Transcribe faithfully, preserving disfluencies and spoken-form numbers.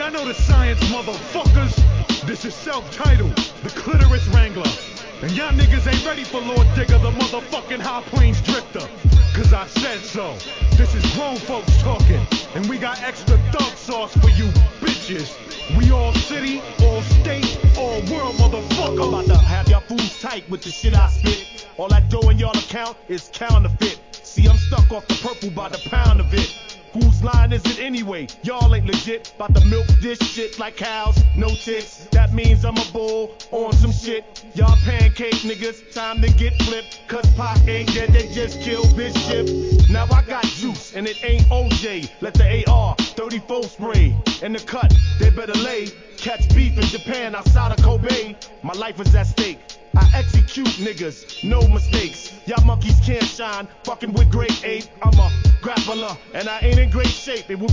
Y'all know the science, motherfuckers. This is self-titled, the Clitoris Wrangler. And y'all niggas ain't ready for Lord Digger, the motherfucking High Plains Drifter. Cause I said so. This is grown folks talking. And we got extra thug sauce for you bitches. We all city, all state, all world, motherfucker. I'm about to have y'all fools tight with the shit I spit. All that dough in y'all account is counterfeit. See, I'm stuck off the purple by the pound of it. Whose line is it anyway? Y'all ain't legit. About to milk this shit like cows, no tits. That means I'm a bull on some shit. Y'all pancake niggas, time to get flipped. Cause Pac ain't dead, they just killed Bishop. Now I got juice and it ain't O J. Let the A R thirty-four spray. In the cut, they better lay. Catch beef in Japan outside of Kobe. My life is at stake. I execute niggas, no mistakes. Y'all monkeys can't shine, fucking with great ape. I'm a grappler, and I ain't in great shape. It would